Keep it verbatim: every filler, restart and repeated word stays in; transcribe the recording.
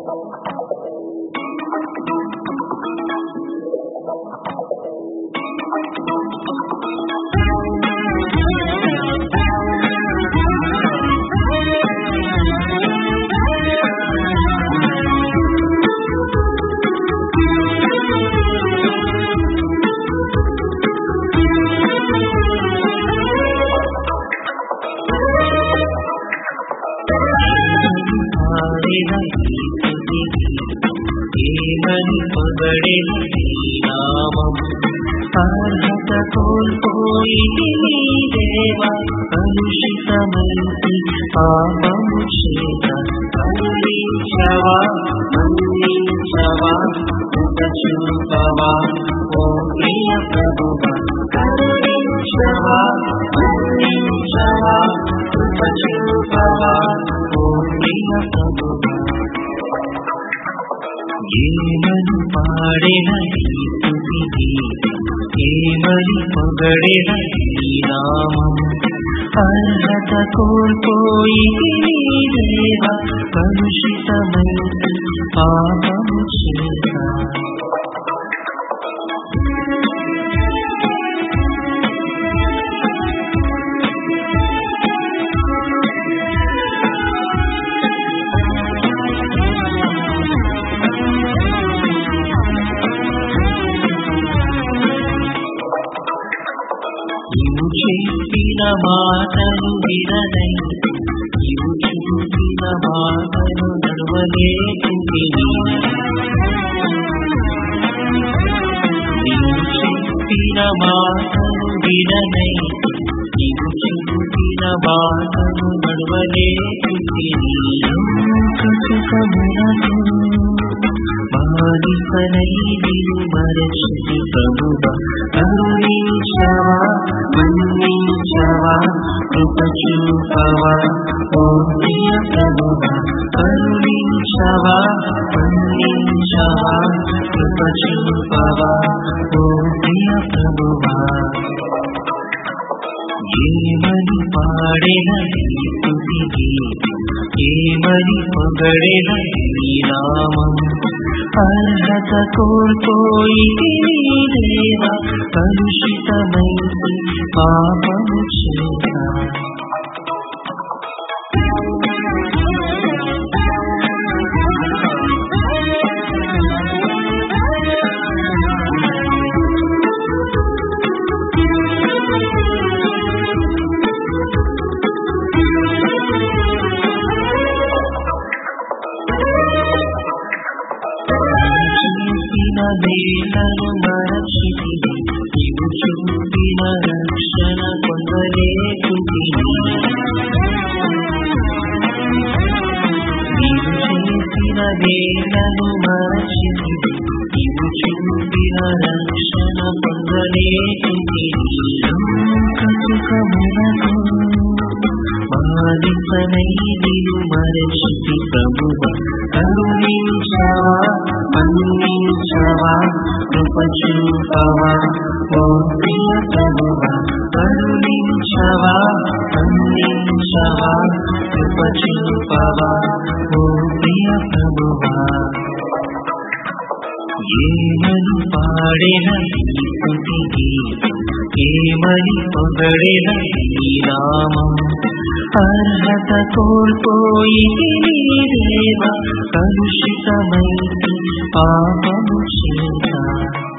ఏమని పొగడెను నీ నామం అర్హత కోల్పోయి నీ దేవా కలుషితమైంది పాపము చేత కరుణించవా మన్నించవా కృప చూపవా ఓ ప్రియ ప్రభువా కరుణించవా మన్నించవా కృప చూపవా ఓ ప్రియ ప్రభువా ఏమని పాడెన నీ స్తుతికి ఏమని పొగడెన నీ నామం అర్హత కోల్పోయి నీ దేవా కలుషితమైంది పాపము చేత నీవు చెప్పిన మాటలు విననై నీవు చూపిన మాటలు నడవలేకుంటిని నీవు చెప్పిన మాటలు విననై నీవు చూపిన మాటలు నడవలేకుంటిని సుఖమునకు బానిసనై నీవు మరచి ప్రభువా కరుణించవా మన్నించవా కృప చూపవా ఓ ప్రియ ప్రభువా కరుణించవా మన్నించవా కృప చూపవా ఓ ప్రియ ప్రభువా ఏమని పాడెన నీ స్తుతికి ఏమని పొగడెన నీ నామం అర్హత కోల్పోయి నీ దేవా కలుషితమైంది పాపము చేత వేలను మరచితివి నీవు చూపిన రక్షణ పొందలేకుంటిని నీవు చేసిన వేలను మరచితివి నీవు చూపిన రక్షణ పొందలేకుంటిని సుఖమునకు బానిసనై నీవు మరచితి ప్రభువా కరుణించవా మన్నించవా కృప చూపవా ఓ ప్రియ ప్రభువా కరుణించవా మన్నించవా కృప చూపవా ఓ ప్రియ ప్రభువా ఏమని పాడెన నీ స్తుతికి ఏమని పొగడెన నీ నామం అర్హత కోల్పోయి నీ దేవా కలుషితమైంది పాపము చేత